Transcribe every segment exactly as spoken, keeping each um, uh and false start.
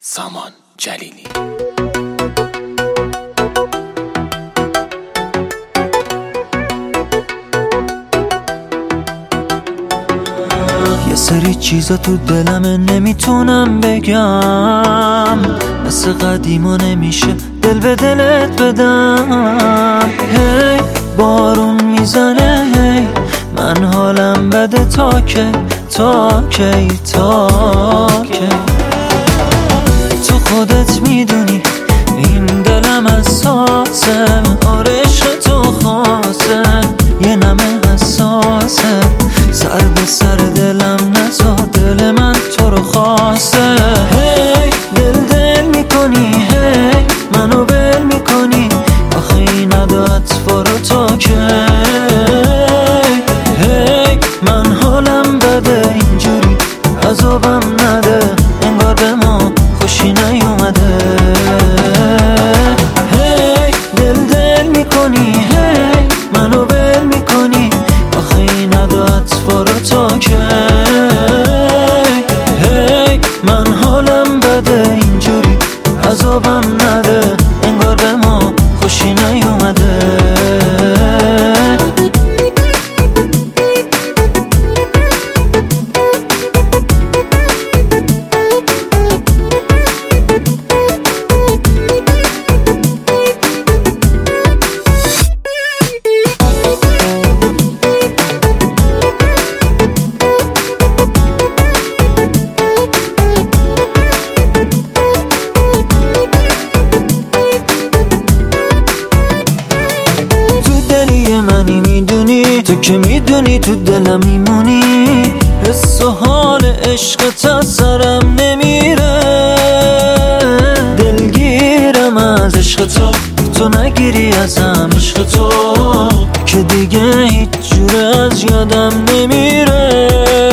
سامان جلیلی. یه سری چیزا تو دلمه نمیتونم بگم، مثل قدیما نمیشه دل به دلت بدم. هی بارون میزنه، هی من حالم بده، تا که تا کی تا کی تو خودت میدونی این دلم حساسه، آره عشق تو خاصه، یه نمه حساسه، سر به سر دلم نزا، دل من تو رو خواسته. هی دل دل میکنی، هی منو بل میکنی، آخه این عدت فارو تا که هی من حالم بده، اینجوری عذابم نده، انگار به ما خوشی نیومده. هی دل دل میکنی، هی منو بل میکنی، آخه این عدت فارو تا که هی من حالم بده، اینجوری عذابم نده، انگار به ما خوشی نیومده. منی میدونی، تو که میدونی تو دلم میمونی، حس و حال عشقت از سرم نمیره، دلگیرم از عشق تو، تو نگیری ازم عشق تو، که دیگه هیچ جوره از یادم نمیره.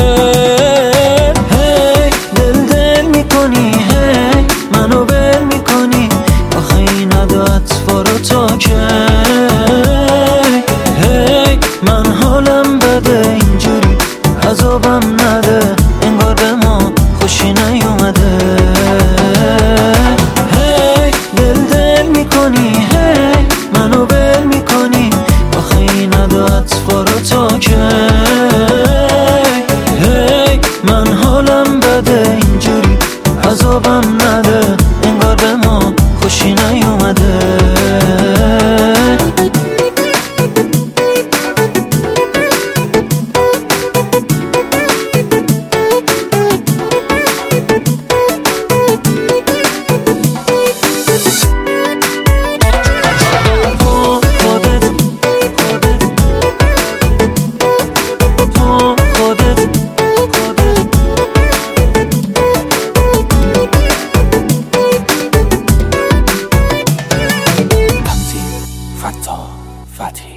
هی دل دل میکنی، هی منو بل میکنی، آخه این عدت فارو تا که من حالم بده، اینجوری عذابم نده، انگار به ما خوشی نیومده. هی دل دل میکنی، هی منو بل میکنی، آخه این عدت فارو تا که هی من حالم بده، اینجوری عذابم نده، انگار به ما خوشی نیومده. فتح فتحی